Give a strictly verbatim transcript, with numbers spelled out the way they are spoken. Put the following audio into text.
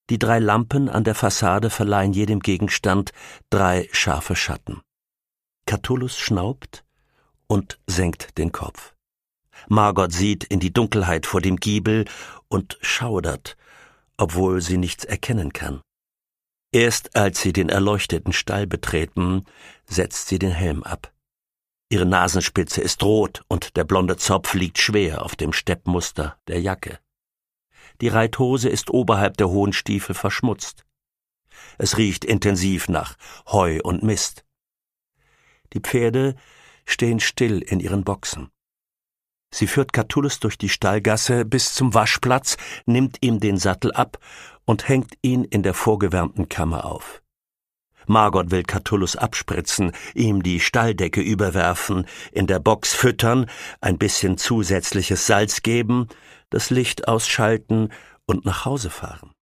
Die drei Lampen an der Fassade verleihen jedem Gegenstand drei scharfe Schatten. Catullus schnaubt und senkt den Kopf. Margot sieht in die Dunkelheit vor dem Giebel und schaudert, obwohl sie nichts erkennen kann. Erst als sie den erleuchteten Stall betreten, setzt sie den Helm ab. Ihre Nasenspitze ist rot und der blonde Zopf liegt schwer auf dem Steppmuster der Jacke. Die Reithose ist oberhalb der hohen Stiefel verschmutzt. Es riecht intensiv nach Heu und Mist. Die Pferde stehen still in ihren Boxen. Sie führt Catullus durch die Stallgasse bis zum Waschplatz, nimmt ihm den Sattel ab und hängt ihn in der vorgewärmten Kammer auf. Margot will Catullus abspritzen, ihm die Stalldecke überwerfen, in der Box füttern, ein bisschen zusätzliches Salz geben, das Licht ausschalten und nach Hause fahren.